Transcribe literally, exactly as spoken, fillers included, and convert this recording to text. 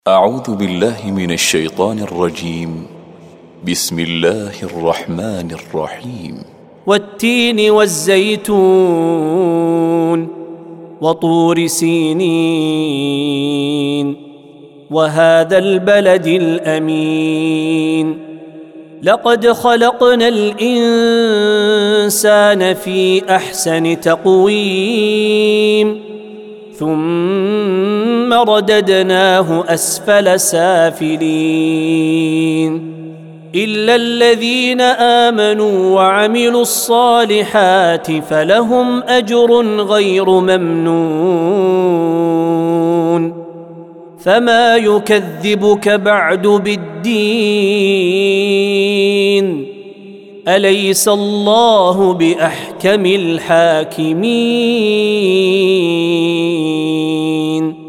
أعوذ بالله من الشيطان الرجيم. بسم الله الرحمن الرحيم. والتين والزيتون وطور سينين وهذا البلد الأمين لقد خلقنا الإنسان في أحسن تقويم ثم رددناه أسفل سافلين إلا الذين آمنوا وعملوا الصالحات فلهم أجر غير ممنون فما يكذبك بعد بالدين أليس الله بأحكم الحاكمين